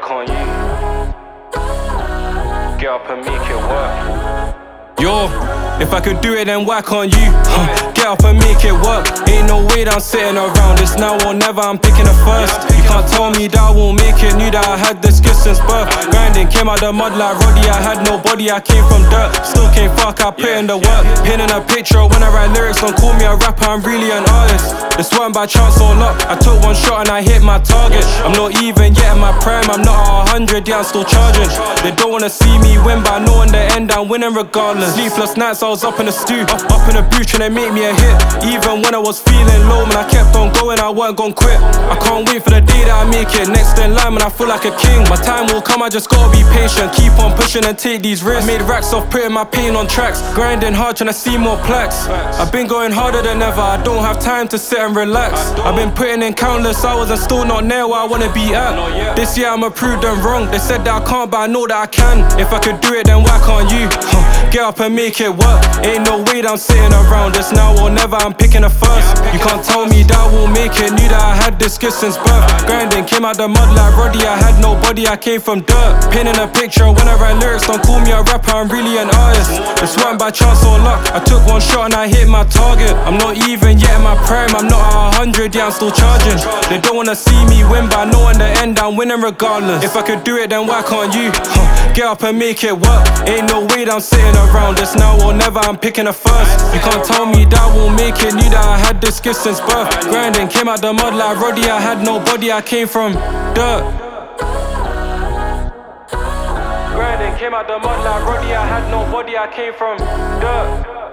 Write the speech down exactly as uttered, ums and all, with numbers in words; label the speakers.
Speaker 1: whack on you. Get up and make it work.
Speaker 2: Yo, if I could do it, then whack on you. Huh. Get up and make it work. Ain't no way that I'm sitting around. It's now or never, I'm picking the first. You can't tell me that I won't make it. Knew that I had this skill since birth. Grinding, came out the mud like Roddy. I had no body, I came from dirt. Still can't fuck, I put in the work. Pinning a picture when I write lyrics. Don't call me a rapper, I'm really an artist. This wasn't by chance or luck. I took one shot and I hit my target. I'm not even yet in my prime, I'm not at a hundred, yeah, I'm still charging. They don't wanna see me win, but I know in the end I'm winning regardless. Sleepless nights, I was up in the stew, up, up in the booth trying to make me a hit. Even when I was feeling low, man, I kept on going, I weren't gon' quit. I can't wait for the day that I make it. Next in line, man, I feel like a king. My time will come, I just gotta be patient. Keep on pushing and take these risks. I made racks off putting my pain on tracks. Grinding hard, trying to see more plaques. I've been going harder than ever, I don't have time to sit and relax. I've been putting in countless hours and still not near where I wanna be at. This year I'ma prove them wrong. They said that I can't, but I know that I can. If I could do it, then why can't you? Huh. Get up and make it work. Ain't no way that I'm sitting around. It's now or never, I'm picking a first. You can't tell me that I won't make it. Knew that I had this skill since birth. Grinding, came out the mud like Roddy. I had no body, I came from dirt. Pinning a picture when I write lyrics. Don't call me a rapper, I'm really an artist. This wasn't by chance or luck. I took one shot and I hit my target. I'm not even yet in my prime, I'm not at a hundred, yeah, I'm still charging. They don't wanna see me win, but I know in the end I'm winning regardless. If I could do it, then why can't you? Huh. Get up and make it work. Ain't no way that I'm sitting around. It's now or never, I'm picking a first. You can't tell me that I won't make it. Knew that I had this skill since birth. Grinding, came out the mud like Roddy. I had no body, I came from dirt. Grinding, came out the mud like Roddy. I had no body, I came from dirt.